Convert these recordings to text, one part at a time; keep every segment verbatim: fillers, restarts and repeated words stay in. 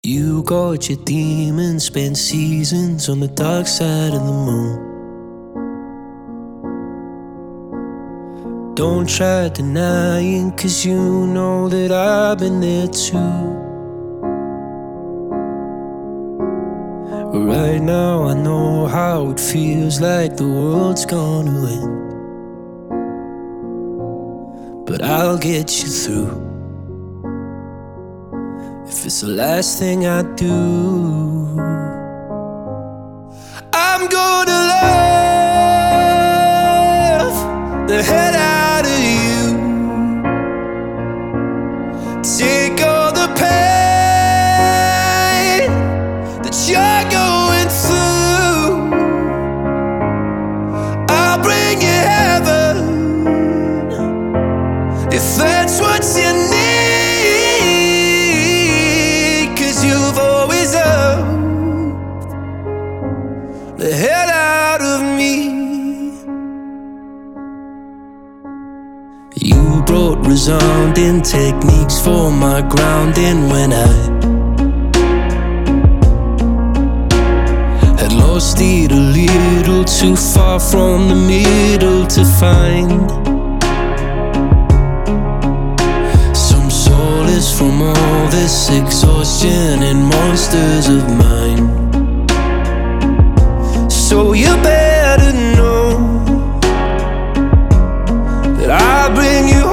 You got your demons, spent seasons on the dark side of the moon. Don't try denying, cause you know that I've been there too. Right now I know how it feels, like the world's gonna end. But I'll get you through, if it's the last thing I do. I'm gonna love the head out of you, take all the pain that you're going through. I'll bring you heaven, if that's what you need, cause you've always loved the hell out of me. You brought resounding techniques for my grounding when I had lost it a little too far from the middle to find from all this exhaustion and monsters of mine. So you better know that I bring you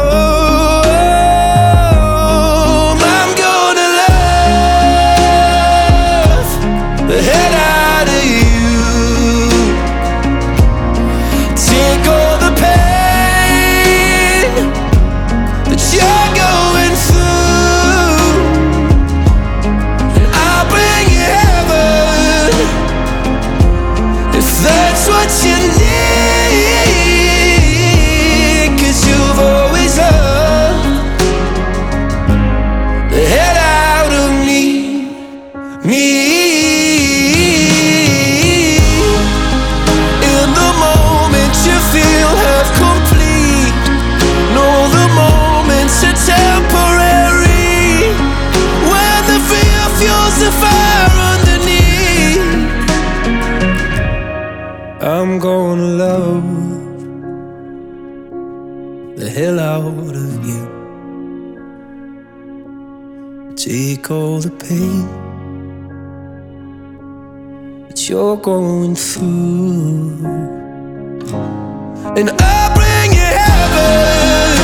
home. I'm gonna love the head out of you, take all the pain that you're going through. That's what you need, cause you've always loved the head out of me, me. In the moment you feel half complete, know the moments are temporary, when the fear fuels the fire underneath. I'm gonna love the hell out of you, take all the pain that you're going through, and I'll bring you heaven,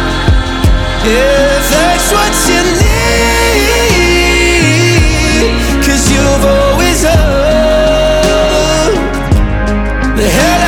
if that's what you need, cause you've always loved the hell